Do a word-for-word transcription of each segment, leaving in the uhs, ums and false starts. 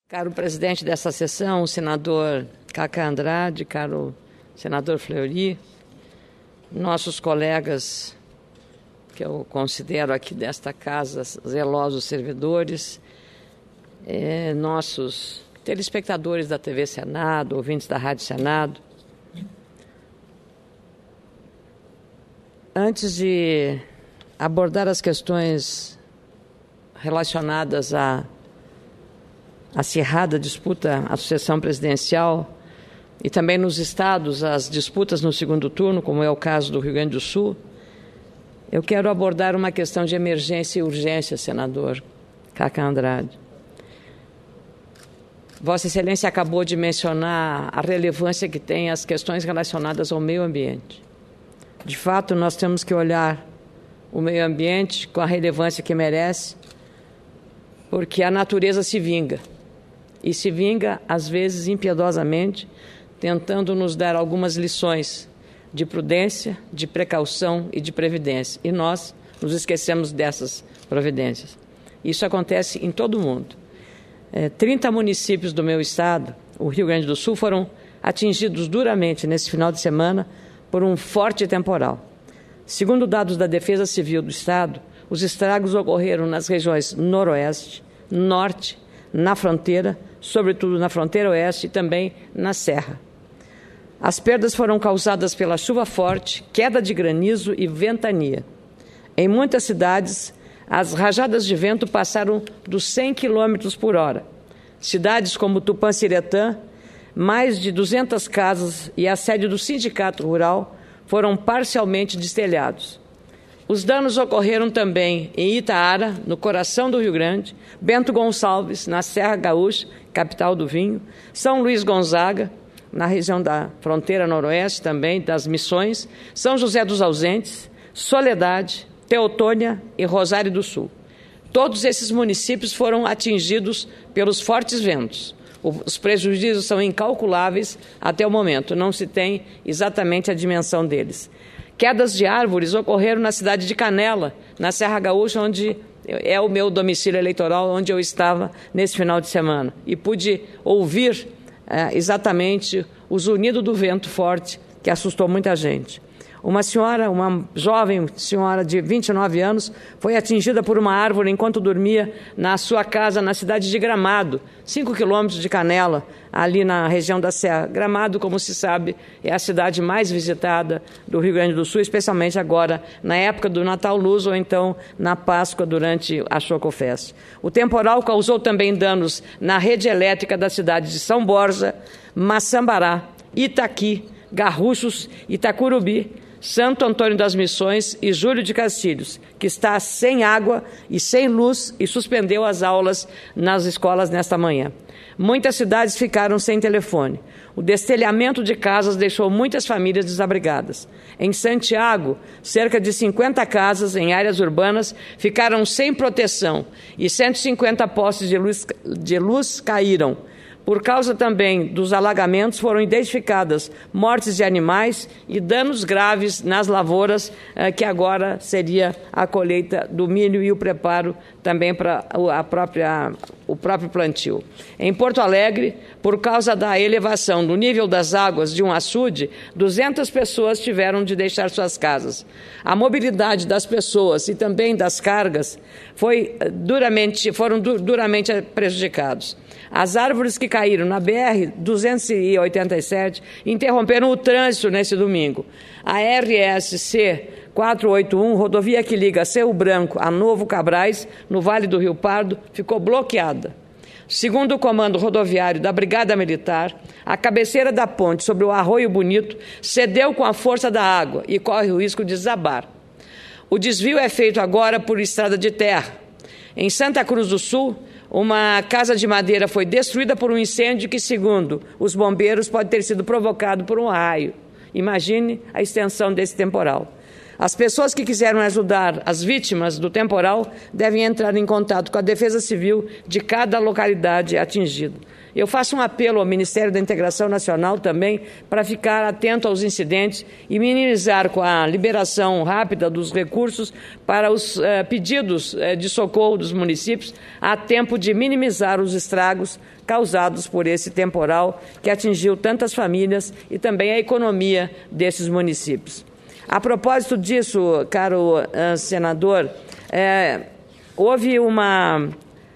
Caro presidente dessa sessão, o senador Cacá Andrade, caro senador Fleury, nossos colegas, que eu considero aqui desta casa zelosos servidores, eh, nossos telespectadores da T V Senado, ouvintes da Rádio Senado. Antes de abordar as questões relacionadas à acirrada disputa à sucessão presidencial e também nos estados as disputas no segundo turno, como é o caso do Rio Grande do Sul, eu quero abordar uma questão de emergência e urgência, senador Cacá Andrade. Vossa Excelência acabou de mencionar a relevância que tem as questões relacionadas ao meio ambiente. De fato, nós temos que olhar o meio ambiente com a relevância que merece, porque a natureza se vinga. E se vinga, às vezes, impiedosamente, tentando nos dar algumas lições de prudência, de precaução e de previdência. E nós nos esquecemos dessas providências. Isso acontece em todo o mundo. É, trinta municípios do meu estado, o Rio Grande do Sul, foram atingidos duramente nesse final de semana por um forte temporal. Segundo dados da Defesa Civil do estado, os estragos ocorreram nas regiões noroeste, norte, na fronteira, sobretudo na fronteira oeste e também na serra. As perdas foram causadas pela chuva forte, queda de granizo e ventania. Em muitas cidades, as rajadas de vento passaram dos cem quilômetros por hora. Cidades como Tupanciretã, mais de duzentas casas e a sede do Sindicato Rural foram parcialmente destelhados. Os danos ocorreram também em Itaara, no coração do Rio Grande, Bento Gonçalves, na Serra Gaúcha, capital do vinho, São Luís Gonzaga, na região da fronteira noroeste também, das Missões, São José dos Ausentes, Soledade, Teotônia e Rosário do Sul. Todos esses municípios foram atingidos pelos fortes ventos. Os prejuízos são incalculáveis até o momento, não se tem exatamente a dimensão deles. Quedas de árvores ocorreram na cidade de Canela, na Serra Gaúcha, onde é o meu domicílio eleitoral, onde eu estava nesse final de semana. E pude ouvir é, exatamente o zunido do vento forte, que assustou muita gente. Uma senhora, uma jovem senhora de vinte e nove anos, foi atingida por uma árvore enquanto dormia na sua casa na cidade de Gramado, cinco quilômetros de Canela, ali na região da Serra. Gramado, como se sabe, é a cidade mais visitada do Rio Grande do Sul, especialmente agora na época do Natal Luz ou então na Páscoa durante a Chocofest. O temporal causou também danos na rede elétrica da cidade de São Borja, Maçambará, Itaqui, Garruchos, Itacurubi, Santo Antônio das Missões e Júlio de Castilhos, que está sem água e sem luz e suspendeu as aulas nas escolas nesta manhã. Muitas cidades ficaram sem telefone. O destelhamento de casas deixou muitas famílias desabrigadas. Em Santiago, cerca de cinquenta casas em áreas urbanas ficaram sem proteção e cento e cinquenta postes de luz, de luz caíram. Por causa também dos alagamentos, foram identificadas mortes de animais e danos graves nas lavouras, eh, que agora seria a colheita do milho e o preparo também para a própria, o próprio plantio. Em Porto Alegre, por causa da elevação do nível das águas de um açude, duzentas pessoas tiveram de deixar suas casas. A mobilidade das pessoas e também das cargas foi duramente, foram du- duramente prejudicados. As árvores que caíram na B R duzentos e oitenta e sete interromperam o trânsito nesse domingo. A R S C quatrocentos e oitenta e um, rodovia que liga Cerro Branco a Novo Cabrais, no Vale do Rio Pardo, ficou bloqueada. Segundo o comando rodoviário da Brigada Militar, a cabeceira da ponte sobre o Arroio Bonito cedeu com a força da água e corre o risco de desabar. O desvio é feito agora por estrada de terra. Em Santa Cruz do Sul, uma casa de madeira foi destruída por um incêndio que, segundo os bombeiros, pode ter sido provocado por um raio. Imagine a extensão desse temporal. As pessoas que quiserem ajudar as vítimas do temporal devem entrar em contato com a Defesa Civil de cada localidade atingida. Eu faço um apelo ao Ministério da Integração Nacional também para ficar atento aos incidentes e minimizar com a liberação rápida dos recursos para os eh, pedidos eh, de socorro dos municípios a tempo de minimizar os estragos causados por esse temporal que atingiu tantas famílias e também a economia desses municípios. A propósito disso, caro uh, senador, é, houve uma,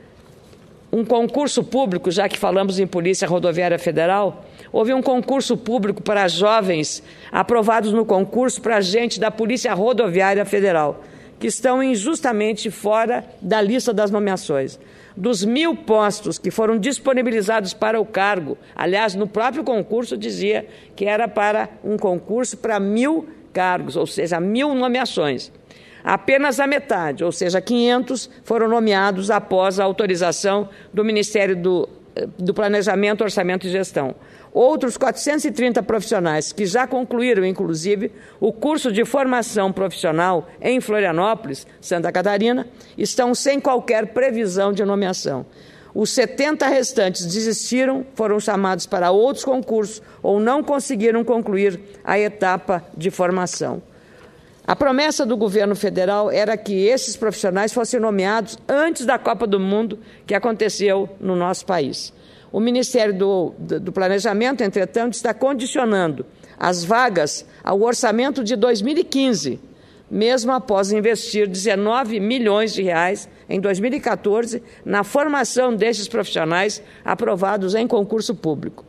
um concurso público, já que falamos em Polícia Rodoviária Federal, houve um concurso público para jovens aprovados no concurso para agente da Polícia Rodoviária Federal, que estão injustamente fora da lista das nomeações. Dos mil postos que foram disponibilizados para o cargo, aliás, no próprio concurso dizia que era para um concurso para mil cargos, ou seja, mil nomeações. Apenas a metade, ou seja, quinhentos, foram nomeados após a autorização do Ministério do, do Planejamento, Orçamento e Gestão. Outros quatrocentos e trinta profissionais que já concluíram, inclusive, o curso de formação profissional em Florianópolis, Santa Catarina, estão sem qualquer previsão de nomeação. Os setenta restantes desistiram, foram chamados para outros concursos ou não conseguiram concluir a etapa de formação. A promessa do governo federal era que esses profissionais fossem nomeados antes da Copa do Mundo que aconteceu no nosso país. O Ministério do, do Planejamento, entretanto, está condicionando as vagas ao orçamento de dois mil e quinze, mesmo após investir dezenove milhões de reais em dois mil e quatorze na formação desses profissionais aprovados em concurso público.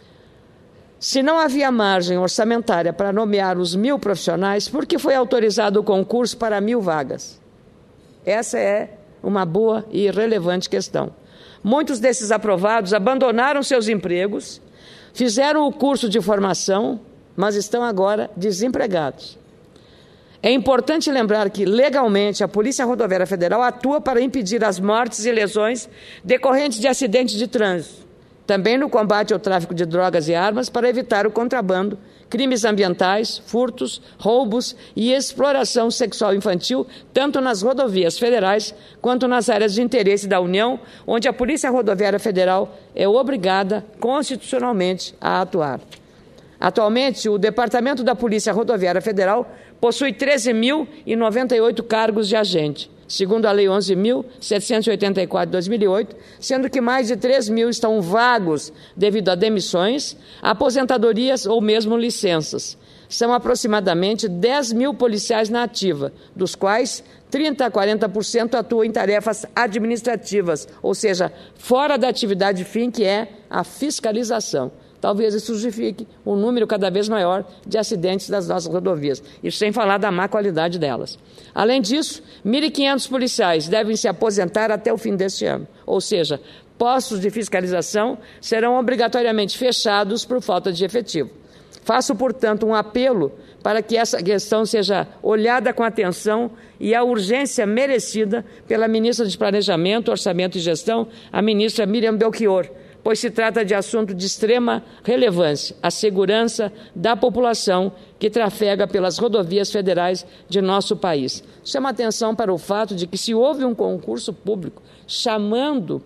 Se não havia margem orçamentária para nomear os mil profissionais, por que foi autorizado o concurso para mil vagas? Essa é uma boa e relevante questão. Muitos desses aprovados abandonaram seus empregos, fizeram o curso de formação, mas estão agora desempregados. É importante lembrar que, legalmente, a Polícia Rodoviária Federal atua para impedir as mortes e lesões decorrentes de acidentes de trânsito, também no combate ao tráfico de drogas e armas para evitar o contrabando, crimes ambientais, furtos, roubos e exploração sexual infantil, tanto nas rodovias federais quanto nas áreas de interesse da União, onde a Polícia Rodoviária Federal é obrigada constitucionalmente a atuar. Atualmente, o Departamento da Polícia Rodoviária Federal possui treze mil e noventa e oito cargos de agente, segundo a Lei onze mil setecentos e oitenta e quatro de dois mil e oito, sendo que mais de três mil estão vagos devido a demissões, aposentadorias ou mesmo licenças. São aproximadamente dez mil policiais na ativa, dos quais trinta a quarenta por cento atuam em tarefas administrativas, ou seja, fora da atividade fim, que é a fiscalização. Talvez isso justifique um número cada vez maior de acidentes das nossas rodovias, isso sem falar da má qualidade delas. Além disso, mil e quinhentos policiais devem se aposentar até o fim deste ano, ou seja, postos de fiscalização serão obrigatoriamente fechados por falta de efetivo. Faço, portanto, um apelo para que essa questão seja olhada com atenção e a urgência merecida pela ministra de Planejamento, Orçamento e Gestão, a ministra Miriam Belchior, pois se trata de assunto de extrema relevância, a segurança da população que trafega pelas rodovias federais de nosso país. Chama atenção para o fato de que, se houve um concurso público chamando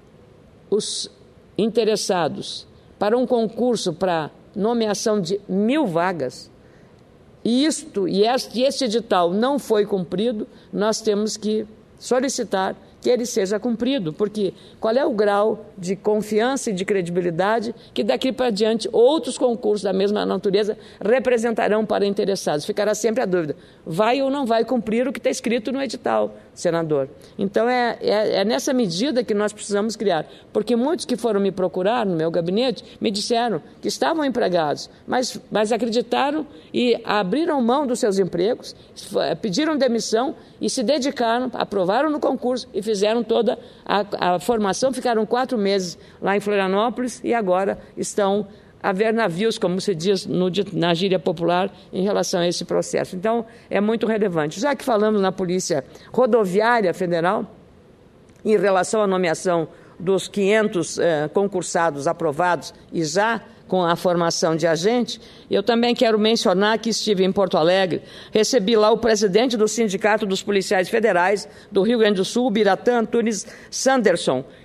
os interessados para um concurso para nomeação de mil vagas, e isto e este, este edital não foi cumprido, nós temos que solicitar que ele seja cumprido, porque qual é o grau de confiança e de credibilidade que daqui para diante outros concursos da mesma natureza representarão para interessados? Ficará sempre a dúvida, vai ou não vai cumprir o que está escrito no edital, senador? Então é, é, é nessa medida que nós precisamos criar, porque muitos que foram me procurar no meu gabinete me disseram que estavam empregados, mas, mas acreditaram e abriram mão dos seus empregos, pediram demissão e se dedicaram, aprovaram no concurso e fizeram toda a, a formação, ficaram quatro meses lá em Florianópolis e agora estão a ver navios, como se diz no, na gíria popular, em relação a esse processo. Então, é muito relevante. Já que falamos na Polícia Rodoviária Federal, em relação à nomeação dos quinhentos eh, concursados aprovados e já com a formação de agente, eu também quero mencionar que estive em Porto Alegre, recebi lá o presidente do Sindicato dos Policiais Federais do Rio Grande do Sul, Biratã Antunes Sanderson,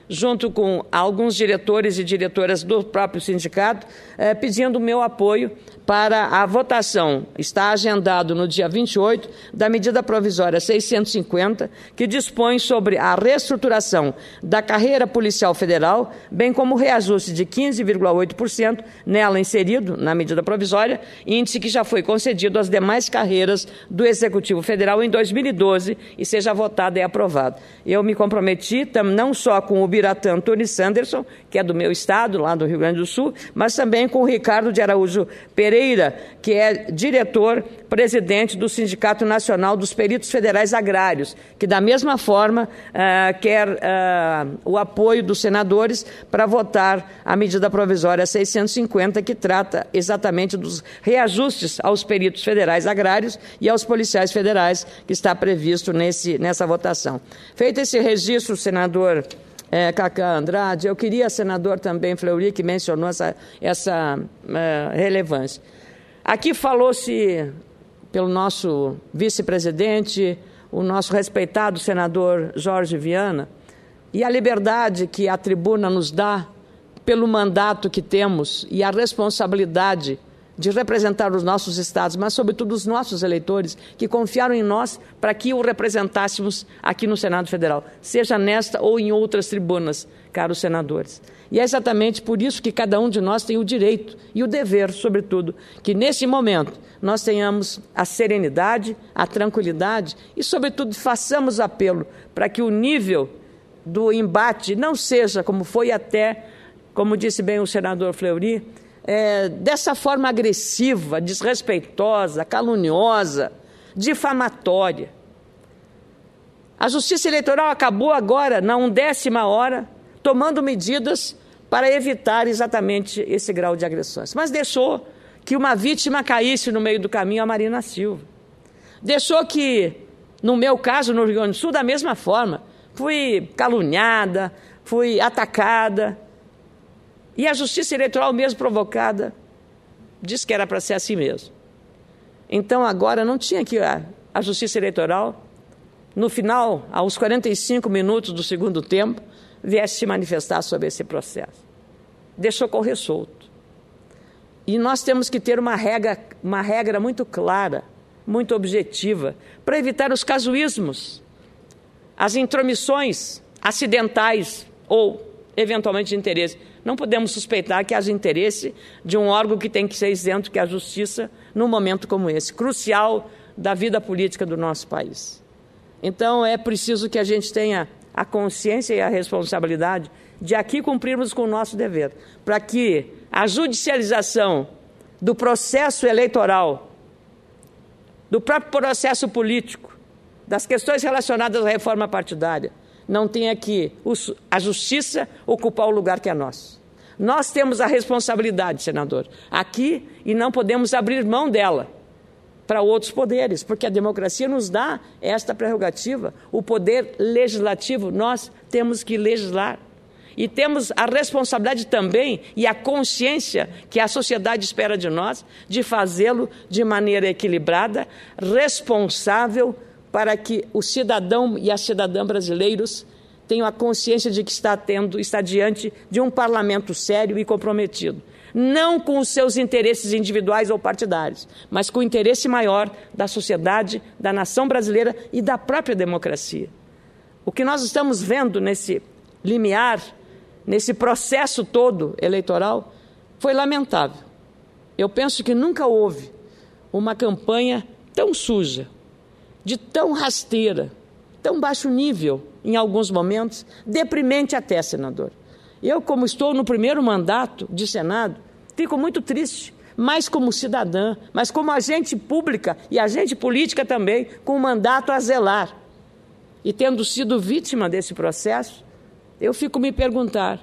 junto com alguns diretores e diretoras do próprio sindicato, eh, pedindo o meu apoio para a votação. Está agendado no dia vinte e oito da medida provisória seiscentos e cinquenta, que dispõe sobre a reestruturação da carreira policial federal, bem como o reajuste de quinze vírgula oito por cento nela inserido na medida provisória, índice que já foi concedido às demais carreiras do Executivo Federal em dois mil e doze e seja votado e aprovado. Eu me comprometi não só com o Biratã Tony Sanderson, que é do meu estado, lá do Rio Grande do Sul, mas também com o Ricardo de Araújo Pereira, que é diretor-presidente do Sindicato Nacional dos Peritos Federais Agrários, que da mesma forma uh, quer uh, o apoio dos senadores para votar a medida provisória seiscentos e cinquenta, que trata exatamente dos reajustes aos peritos federais agrários e aos policiais federais, que está previsto nesse, nessa votação. Feito esse registro, senador É, Cacá Andrade, eu queria, senador também Fleury, que mencionou essa, essa uh, relevância. Aqui falou-se pelo nosso vice-presidente, o nosso respeitado senador Jorge Viana, e a liberdade que a tribuna nos dá pelo mandato que temos e a responsabilidade de representar os nossos estados, mas, sobretudo, os nossos eleitores, que confiaram em nós para que o representássemos aqui no Senado Federal, seja nesta ou em outras tribunas, caros senadores. E é exatamente por isso que cada um de nós tem o direito e o dever, sobretudo, que nesse momento nós tenhamos a serenidade, a tranquilidade e, sobretudo, façamos apelo para que o nível do embate não seja como foi até, como disse bem o senador Fleury, É, dessa forma agressiva, desrespeitosa, caluniosa, difamatória. A Justiça Eleitoral acabou agora, na undécima hora, tomando medidas para evitar exatamente esse grau de agressões. Mas deixou que uma vítima caísse no meio do caminho, a Marina Silva. Deixou que, no meu caso, no Rio Grande do Sul, da mesma forma, fui caluniada, fui atacada. E a Justiça Eleitoral, mesmo provocada, disse que era para ser assim mesmo. Então, agora, não tinha que a, a Justiça Eleitoral, no final, aos quarenta e cinco minutos do segundo tempo, viesse se manifestar sobre esse processo. Deixou correr solto. E nós temos que ter uma regra, uma regra muito clara, muito objetiva, para evitar os casuísmos, as intromissões acidentais ou, eventualmente, de interesse. Não podemos suspeitar que haja interesse de um órgão que tem que ser isento, que é a Justiça, num momento como esse, crucial da vida política do nosso país. Então, é preciso que a gente tenha a consciência e a responsabilidade de aqui cumprirmos com o nosso dever, para que a judicialização do processo eleitoral, do próprio processo político, das questões relacionadas à reforma partidária, não tenha que a Justiça ocupar o lugar que é nosso. Nós temos a responsabilidade, senador, aqui, e não podemos abrir mão dela para outros poderes, porque a democracia nos dá esta prerrogativa. O poder legislativo, nós temos que legislar. E temos a responsabilidade também e a consciência que a sociedade espera de nós de fazê-lo de maneira equilibrada, responsável, para que o cidadão e a cidadã brasileiros tenham a consciência de que está tendo, está diante de um parlamento sério e comprometido, não com os seus interesses individuais ou partidários, mas com o interesse maior da sociedade, da nação brasileira e da própria democracia. O que nós estamos vendo nesse limiar, nesse processo todo eleitoral, foi lamentável. Eu penso que nunca houve uma campanha tão suja, de tão rasteira, tão baixo nível, em alguns momentos, deprimente até, senador. Eu, como estou no primeiro mandato de Senado, fico muito triste, mais como cidadã, mas como agente pública e agente política também, com o mandato a zelar. E tendo sido vítima desse processo, eu fico me perguntar,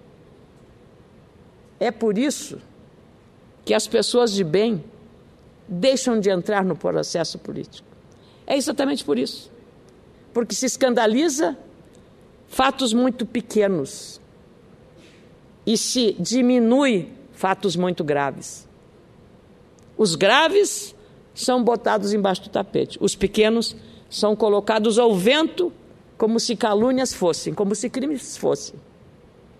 é por isso que as pessoas de bem deixam de entrar no processo político? É exatamente por isso, porque se escandaliza fatos muito pequenos e se diminui fatos muito graves. Os graves são botados embaixo do tapete, os pequenos são colocados ao vento como se calúnias fossem, como se crimes fossem.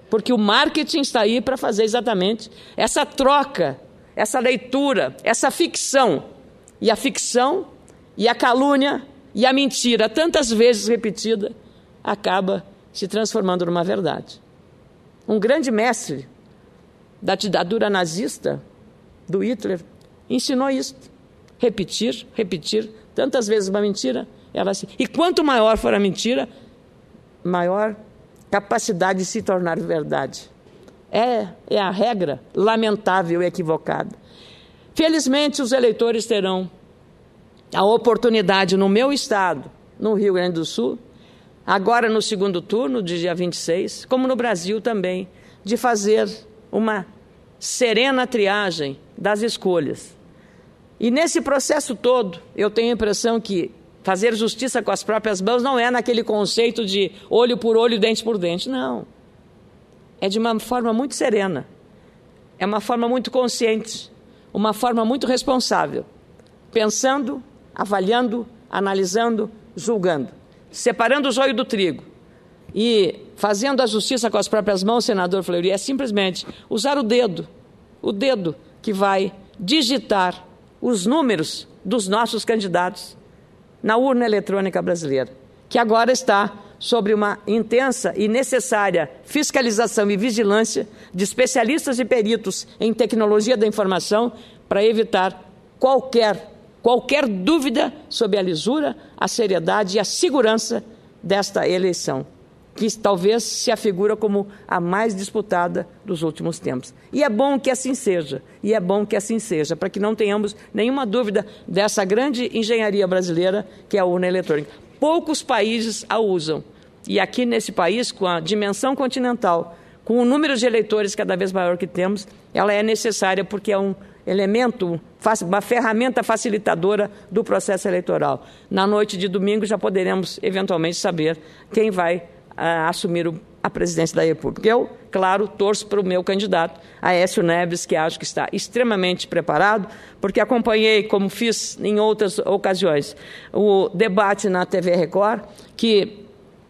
porque o marketing está aí para fazer exatamente essa troca, essa leitura, essa ficção. E a ficção, e a calúnia, e a mentira, tantas vezes repetida, acaba se transformando numa verdade. Um grande mestre da ditadura nazista, do Hitler, ensinou isso. Repetir, repetir, tantas vezes uma mentira, ela se... e quanto maior for a mentira, maior capacidade de se tornar verdade. É, é a regra lamentável e equivocada. Felizmente, os eleitores terão a oportunidade no meu estado, no Rio Grande do Sul, agora no segundo turno, de dia vinte e seis, como no Brasil também, de fazer uma serena triagem das escolhas. E nesse processo todo, eu tenho a impressão que fazer justiça com as próprias mãos não é naquele conceito de olho por olho, dente por dente, não. É de uma forma muito serena, é uma forma muito consciente, uma forma muito responsável, pensando, avaliando, analisando, julgando, separando o joio do trigo e fazendo a justiça com as próprias mãos, senador Fleury, é simplesmente usar o dedo, o dedo que vai digitar os números dos nossos candidatos na urna eletrônica brasileira, que agora está sobre uma intensa e necessária fiscalização e vigilância de especialistas e peritos em tecnologia da informação para evitar qualquer, qualquer dúvida sobre a lisura, a seriedade e a segurança desta eleição, que talvez se afigura como a mais disputada dos últimos tempos. E é bom que assim seja, e é bom que assim seja, para que não tenhamos nenhuma dúvida dessa grande engenharia brasileira que é a urna eletrônica. Poucos países a usam, e aqui nesse país, com a dimensão continental, com o número de eleitores cada vez maior que temos, ela é necessária porque é um elemento, uma ferramenta facilitadora do processo eleitoral. Na noite de domingo já poderemos eventualmente saber quem vai a assumir o, a presidência da República. Eu, claro, torço para o meu candidato, Aécio Neves, que acho que está extremamente preparado, porque acompanhei, como fiz em outras ocasiões, o debate na T V Record, que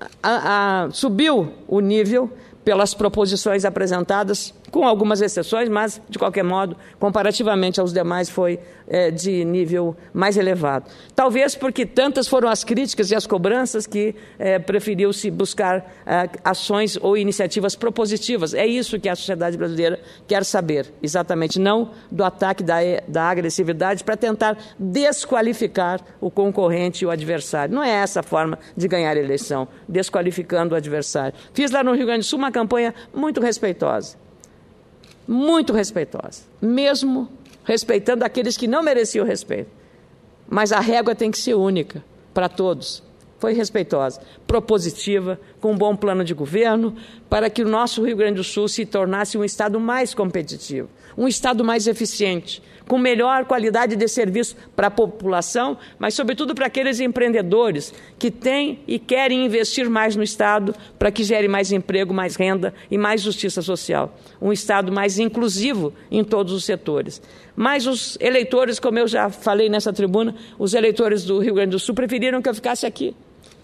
a, a, subiu o nível pelas proposições apresentadas, com algumas exceções, mas, de qualquer modo, comparativamente aos demais, foi é, de nível mais elevado. Talvez porque tantas foram as críticas e as cobranças que é, preferiu-se buscar é, ações ou iniciativas propositivas. É isso que a sociedade brasileira quer saber, exatamente, não do ataque da, da agressividade para tentar desqualificar o concorrente e o adversário. Não é essa a forma de ganhar a eleição, desqualificando o adversário. Fiz lá no Rio Grande do Sul uma campanha muito respeitosa. Muito respeitosa, mesmo respeitando aqueles que não mereciam respeito. Mas a régua tem que ser única para todos. Foi respeitosa, propositiva, com um bom plano de governo, para que o nosso Rio Grande do Sul se tornasse um estado mais competitivo, um estado mais eficiente, com melhor qualidade de serviço para a população, mas, sobretudo, para aqueles empreendedores que têm e querem investir mais no estado para que gere mais emprego, mais renda e mais justiça social. Um estado mais inclusivo em todos os setores. Mas os eleitores, como eu já falei nessa tribuna, os eleitores do Rio Grande do Sul preferiram que eu ficasse aqui.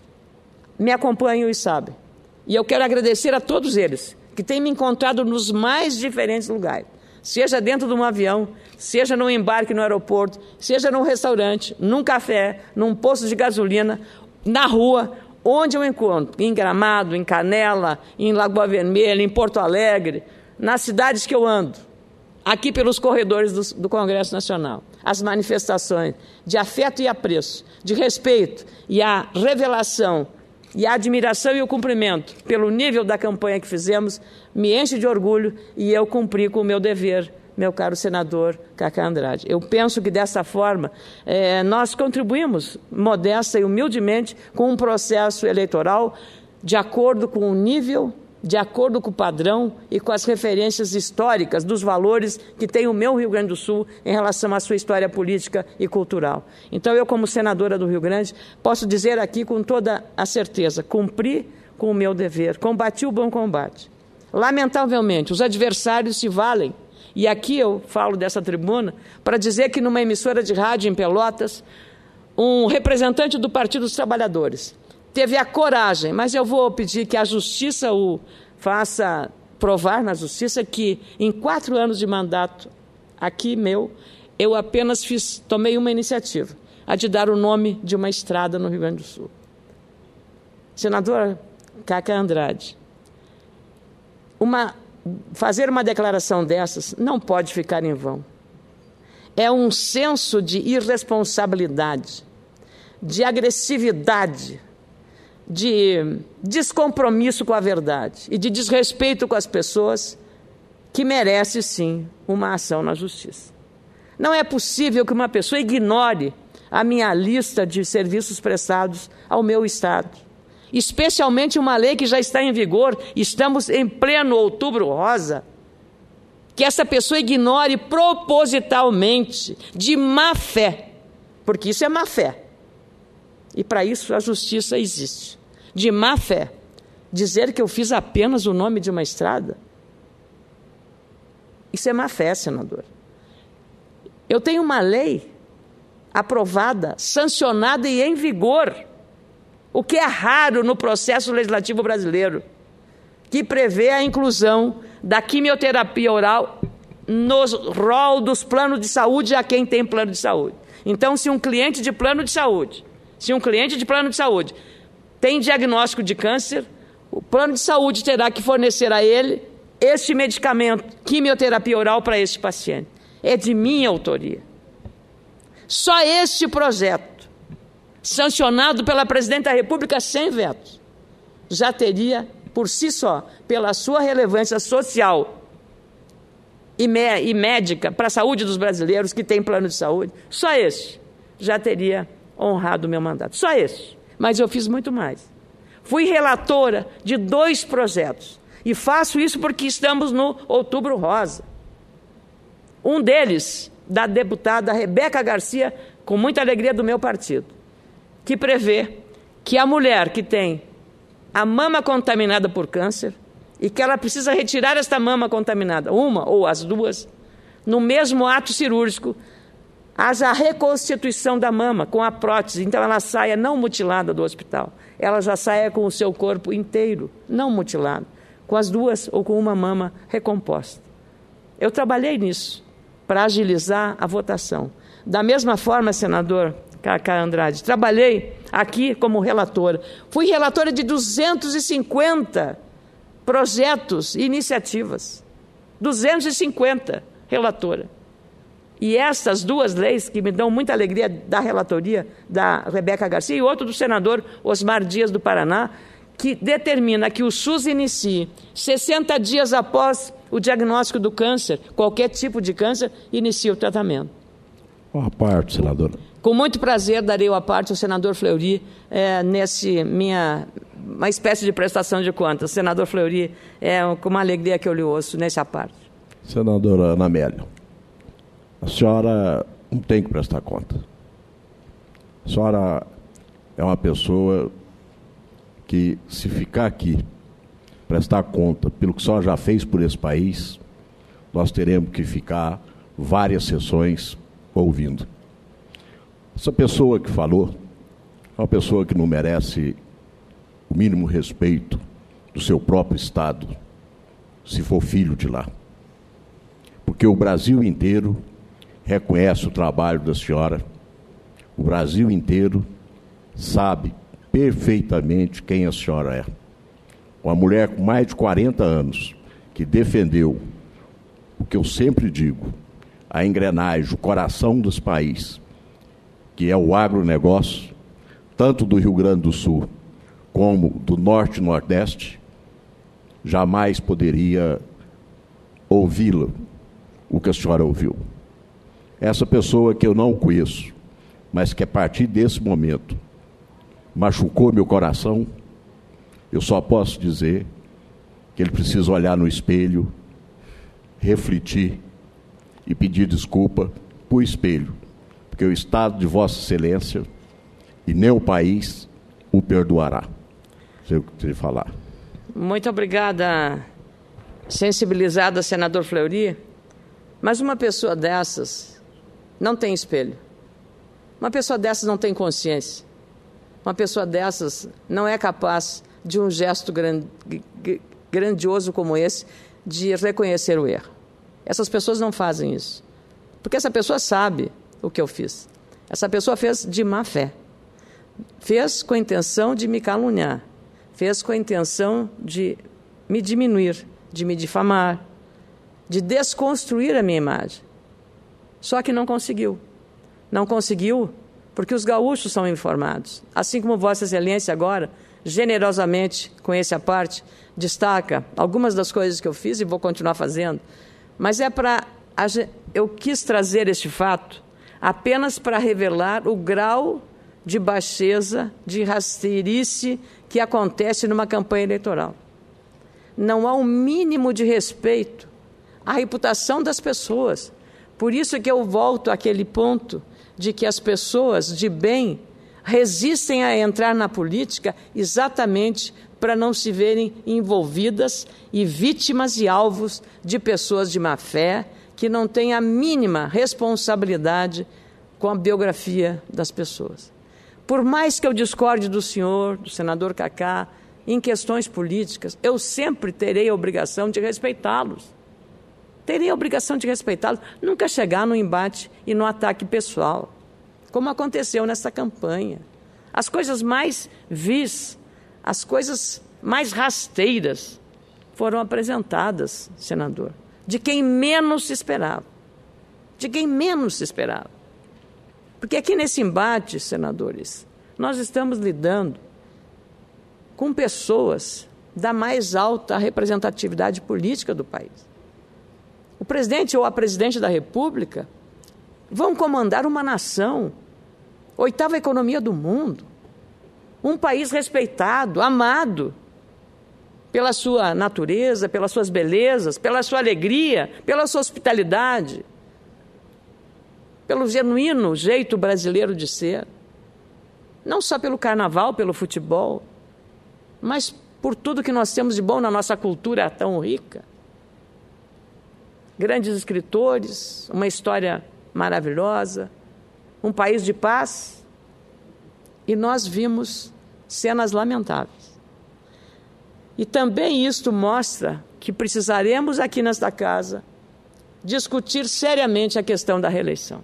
Me acompanham e sabem. E eu quero agradecer a todos eles, que têm me encontrado nos mais diferentes lugares. Seja dentro de um avião, seja num embarque no aeroporto, seja num restaurante, num café, num posto de gasolina, na rua, onde eu encontro, em Gramado, em Canela, em Lagoa Vermelha, em Porto Alegre, nas cidades que eu ando, aqui pelos corredores do, do Congresso Nacional, as manifestações de afeto e apreço, de respeito e a revelação e a admiração e o cumprimento pelo nível da campanha que fizemos me enche de orgulho e eu cumpri com o meu dever, meu caro senador Cacá Andrade. Eu penso que dessa forma eh, nós contribuímos modesta e humildemente com um processo eleitoral de acordo com o nível, de acordo com o padrão e com as referências históricas dos valores que tem o meu Rio Grande do Sul em relação à sua história política e cultural. Então, eu, como senadora do Rio Grande, posso dizer aqui com toda a certeza, cumpri com o meu dever, combati o bom combate. Lamentavelmente, os adversários se valem, e aqui eu falo dessa tribuna, para dizer que numa emissora de rádio em Pelotas, um representante do Partido dos Trabalhadores teve a coragem, mas eu vou pedir que a justiça o faça provar na justiça que, em quatro anos de mandato aqui meu, eu apenas fiz, tomei uma iniciativa, a de dar o nome de uma estrada no Rio Grande do Sul. Senador Cacá Andrade, uma, fazer uma declaração dessas não pode ficar em vão. É um senso de irresponsabilidade, de agressividade, de descompromisso com a verdade e de desrespeito com as pessoas que merece, sim, uma ação na justiça. Não é possível que uma pessoa ignore a minha lista de serviços prestados ao meu Estado, especialmente uma lei que já está em vigor, estamos em pleno Outubro Rosa, que essa pessoa ignore propositalmente, de má fé, porque isso é má fé, e para isso a justiça existe. De má fé, dizer que eu fiz apenas o nome de uma estrada, isso é má fé, senador. Eu tenho uma lei aprovada, sancionada e em vigor, o que é raro no processo legislativo brasileiro, que prevê a inclusão da quimioterapia oral no rol dos planos de saúde a quem tem plano de saúde. Então, se um cliente de plano de saúde, se um cliente de plano de saúde tem diagnóstico de câncer, o plano de saúde terá que fornecer a ele este medicamento, quimioterapia oral, para este paciente. É de minha autoria. Só este projeto, sancionado pela Presidente da República sem vetos, já teria, por si só, pela sua relevância social e, mé e médica para a saúde dos brasileiros que têm plano de saúde, só este já teria honrado o meu mandato. Só este. Mas eu fiz muito mais. Fui relatora de dois projetos. E faço isso porque estamos no Outubro Rosa. Um deles, da deputada Rebeca Garcia, com muita alegria do meu partido, que prevê que a mulher que tem a mama contaminada por câncer e que ela precisa retirar esta mama contaminada, uma ou as duas, no mesmo ato cirúrgico, haja a reconstituição da mama com a prótese, então ela saia não mutilada do hospital, ela já saia com o seu corpo inteiro, não mutilado, com as duas ou com uma mama recomposta. Eu trabalhei nisso, para agilizar a votação. Da mesma forma, senador Cacá Andrade, trabalhei aqui como relatora. Fui relatora de duzentos e cinquenta projetos e iniciativas. duzentos e cinquenta relatora. E essas duas leis que me dão muita alegria da relatoria da Rebeca Garcia e outro do senador Osmar Dias do Paraná, que determina que o SUS inicie sessenta dias após o diagnóstico do câncer, qualquer tipo de câncer, inicia o tratamento. Uma parte, senadora. Com muito prazer darei a parte ao senador Fleury é, nesse minha uma espécie de prestação de contas. Senador Fleury, é com uma alegria que eu lhe ouço nessa parte. Senadora Ana Amélia, a senhora não tem que prestar conta. A senhora é uma pessoa que, se ficar aqui, prestar conta pelo que a senhora já fez por esse país, nós teremos que ficar várias sessões ouvindo. Essa pessoa que falou é uma pessoa que não merece o mínimo respeito do seu próprio Estado, se for filho de lá. Porque o Brasil inteiro reconhece o trabalho da senhora, o Brasil inteiro sabe perfeitamente quem a senhora é. Uma mulher com mais de quarenta anos, que defendeu o que eu sempre digo, a engrenagem, o coração dos países, que é o agronegócio, tanto do Rio Grande do Sul como do Norte e Nordeste, jamais poderia ouvi-la, o que a senhora ouviu. Essa pessoa que eu não conheço, mas que a partir desse momento machucou meu coração, eu só posso dizer que ele precisa olhar no espelho, refletir e pedir desculpa para o espelho, porque o Estado de Vossa Excelência e nem o país o perdoará. Sei o que tem que falar. Muito obrigada, sensibilizada, senador Fleury, mas uma pessoa dessas não tem espelho. Uma pessoa dessas não tem consciência. Uma pessoa dessas não é capaz de um gesto grandioso como esse, de reconhecer o erro. Essas pessoas não fazem isso. Porque essa pessoa sabe o que eu fiz. Essa pessoa fez de má fé. Fez com a intenção de me caluniar. Fez com a intenção de me diminuir, de me difamar, de desconstruir a minha imagem. Só que não conseguiu. Não conseguiu porque os gaúchos são informados. Assim como Vossa Excelência agora, generosamente, com esse à parte, destaca algumas das coisas que eu fiz e vou continuar fazendo. Mas é para... Eu quis trazer este fato apenas para revelar o grau de baixeza, de rasteirice que acontece numa campanha eleitoral. Não há um mínimo de respeito à reputação das pessoas. Por isso que eu volto àquele ponto de que as pessoas de bem resistem a entrar na política exatamente para não se verem envolvidas e vítimas e alvos de pessoas de má fé que não têm a mínima responsabilidade com a biografia das pessoas. Por mais que eu discorde do senhor, do senador Cacá, em questões políticas, eu sempre terei a obrigação de respeitá-los. Terei a obrigação de respeitá-los, nunca chegar no embate e no ataque pessoal, como aconteceu nessa campanha. As coisas mais vis, as coisas mais rasteiras foram apresentadas, senador, de quem menos se esperava. De quem menos se esperava. Porque aqui nesse embate, senadores, nós estamos lidando com pessoas da mais alta representatividade política do país. O presidente ou a presidente da República vão comandar uma nação, oitava economia do mundo, um país respeitado, amado pela sua natureza, pelas suas belezas, pela sua alegria, pela sua hospitalidade, pelo genuíno jeito brasileiro de ser, não só pelo carnaval, pelo futebol, mas por tudo que nós temos de bom na nossa cultura tão rica. Grandes escritores, uma história maravilhosa, um país de paz, e nós vimos cenas lamentáveis. E também isto mostra que precisaremos aqui nesta casa discutir seriamente a questão da reeleição.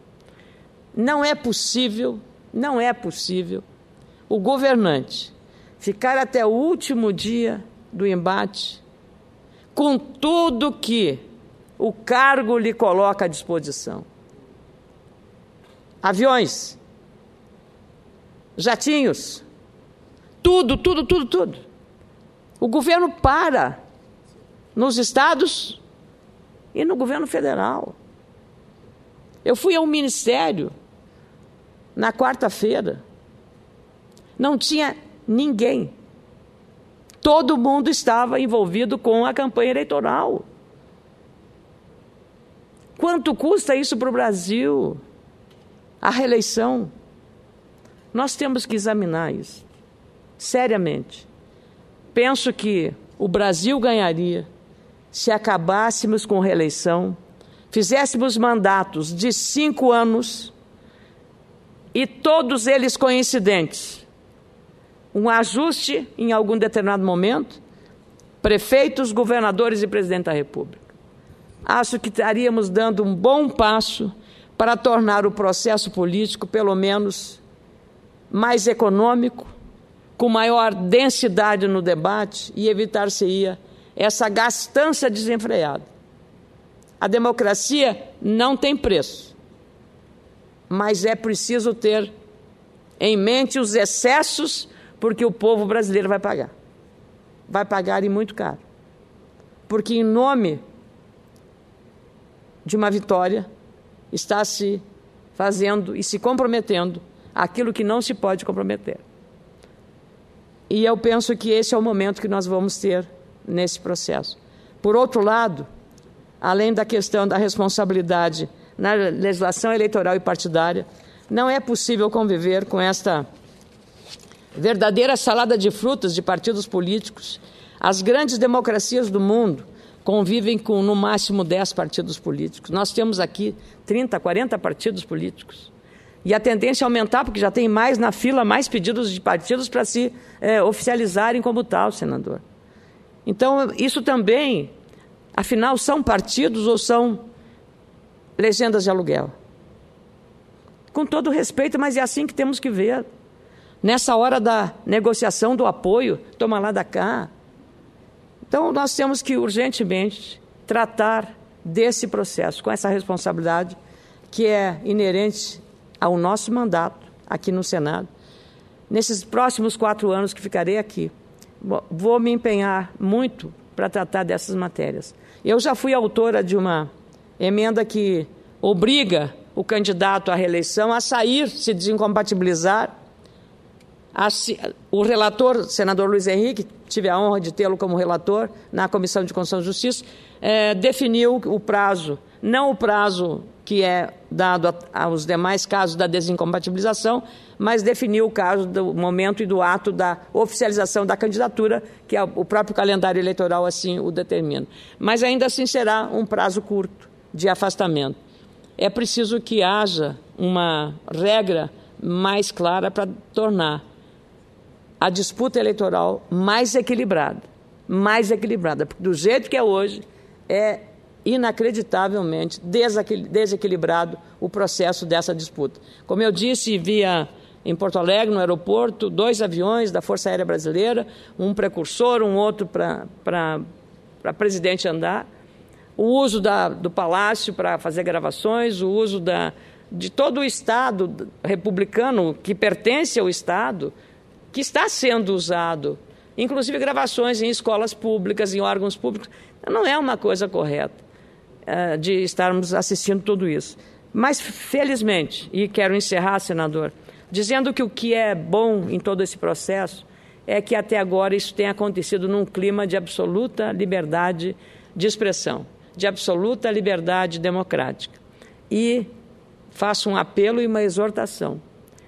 Não é possível, não é possível o governante ficar até o último dia do embate com tudo que o cargo lhe coloca à disposição. Aviões, jatinhos, tudo, tudo, tudo, tudo. O governo para nos estados e no governo federal. Eu fui ao ministério na quarta-feira. Não tinha ninguém. Todo mundo estava envolvido com a campanha eleitoral. Quanto custa isso para o Brasil? A reeleição. Nós temos que examinar isso seriamente. Penso que o Brasil ganharia se acabássemos com reeleição, fizéssemos mandatos de cinco anos e todos eles coincidentes. Um ajuste em algum determinado momento, prefeitos, governadores e presidente da República. Acho que estaríamos dando um bom passo para tornar o processo político, pelo menos, mais econômico, com maior densidade no debate e evitar-se-ia essa gastança desenfreada. A democracia não tem preço, mas é preciso ter em mente os excessos, porque o povo brasileiro vai pagar. Vai pagar e muito caro. Porque em nome de uma vitória está se fazendo e se comprometendo aquilo que não se pode comprometer. E eu penso que esse é o momento que nós vamos ter nesse processo. Por outro lado, além da questão da responsabilidade na legislação eleitoral e partidária, não é possível conviver com esta verdadeira salada de frutas de partidos políticos. As grandes democracias do mundo convivem com, no máximo, dez partidos políticos. Nós temos aqui trinta, quarenta partidos políticos. E a tendência é aumentar, porque já tem mais na fila, mais pedidos de partidos para se é, oficializarem como tal, senador. Então, isso também Afinal, são partidos ou são legendas de aluguel? Com todo respeito, mas é assim que temos que ver. Nessa hora da negociação do apoio, toma lá da cá. Então, nós temos que urgentemente tratar desse processo com essa responsabilidade que é inerente ao nosso mandato aqui no Senado. Nesses próximos quatro anos que ficarei aqui, vou me empenhar muito para tratar dessas matérias. Eu já fui autora de uma emenda que obriga o candidato à reeleição a sair, se desincompatibilizar. O relator, senador Luiz Henrique, tive a honra de tê-lo como relator na Comissão de Constituição e Justiça, é, definiu o prazo, não o prazo que é dado aos demais casos da desincompatibilização, mas definiu o caso do momento e do ato da oficialização da candidatura, que é o próprio calendário eleitoral assim o determina. Mas ainda assim será um prazo curto de afastamento. É preciso que haja uma regra mais clara para tornar a disputa eleitoral mais equilibrada, mais equilibrada, porque do jeito que é hoje, é inacreditavelmente desequilibrado o processo dessa disputa. Como eu disse, via em Porto Alegre, no aeroporto, dois aviões da Força Aérea Brasileira, um precursor, um outro para presidente andar, o uso da, do Palácio para fazer gravações, o uso da, de todo o Estado republicano que pertence ao Estado, que está sendo usado, inclusive gravações em escolas públicas, em órgãos públicos. Não é uma coisa correta uh, de estarmos assistindo tudo isso. Mas, felizmente, e quero encerrar, senador, dizendo que o que é bom em todo esse processo é que até agora isso tem acontecido num clima de absoluta liberdade de expressão, de absoluta liberdade democrática. E faço um apelo e uma exortação.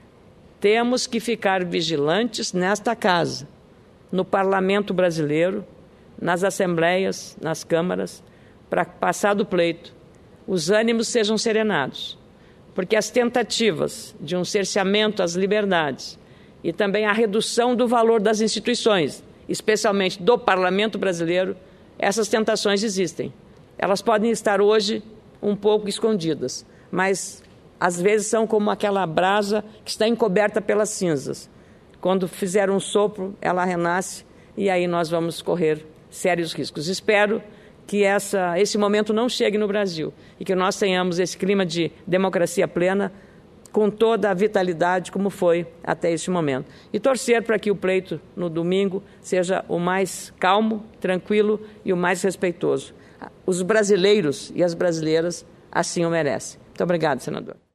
Temos que ficar vigilantes nesta casa, no Parlamento brasileiro, nas assembleias, nas câmaras, para, passado o pleito, os ânimos sejam serenados, porque as tentativas de um cerceamento às liberdades e também a redução do valor das instituições, especialmente do Parlamento brasileiro, essas tentações existem. Elas podem estar hoje um pouco escondidas, mas às vezes são como aquela brasa que está encoberta pelas cinzas. Quando fizer um sopro, ela renasce e aí nós vamos correr sérios riscos. Espero que essa, esse momento não chegue no Brasil e que nós tenhamos esse clima de democracia plena com toda a vitalidade como foi até este momento. E torcer para que o pleito no domingo seja o mais calmo, tranquilo e o mais respeitoso. Os brasileiros e as brasileiras assim o merecem. Muito obrigado, senador.